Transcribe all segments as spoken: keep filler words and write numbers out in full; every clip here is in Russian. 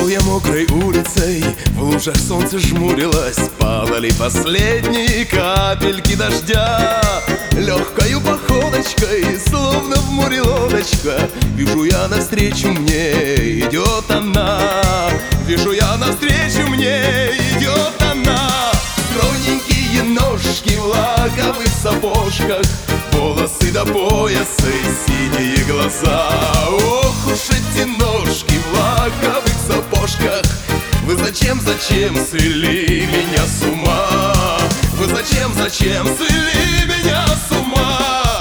я мокрой улицей, в лужах солнце жмурилось, падали последние капельки дождя. Легкою походочкой, словно в море лодочка, вижу я навстречу мне, идет она. Вижу я навстречу мне, идет она. Стройненькие ножки в лаковых сапожках, волосы до пояса и синие глаза. Ох уж эти ножки в лаковых сапожках, вы зачем, зачем свели меня с ума? Вы зачем, зачем свели меня с ума?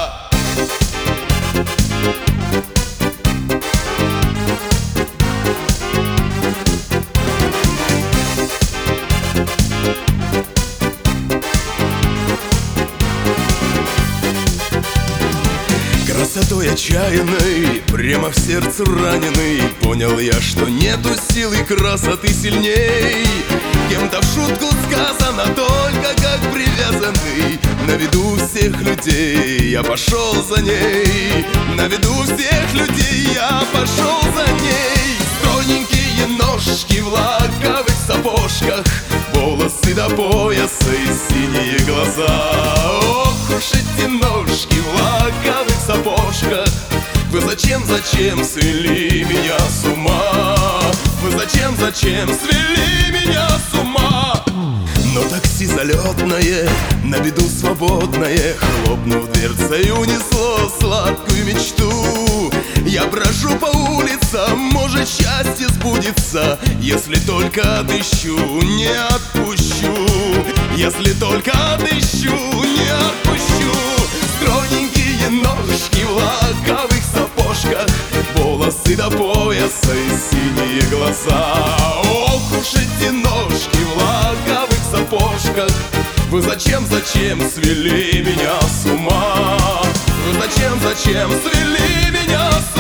Красотой отчаянной, прямо в сердце раненый, понял я, что нету силы красоты сильней. Кем-то в шутку сказано, только как привязанный. На виду всех людей я пошел за ней. На виду всех людей я пошел за ней. Стройненькие ножки в лаковых сапожках, волосы до пояса и синие глаза. Ох уж эти ножки в лаковых сапожках, вы зачем, зачем свели меня с ума? Вы зачем, зачем свели меня с ума? Но такси залетное, на виду свободное, хлопнув дверцей, унесло сладкую мечту. Я брожу по улицам, может счастье сбудется, если только отыщу, не отпущу. Если только отыщу, не отпущу. Стройненькие ножки в лаковых сапожках, волосы до пояса и синие глаза. Ох уж эти ножки в лаковых сапожках, вы зачем, зачем свели меня с ума? Вы зачем, зачем свели меня с ума?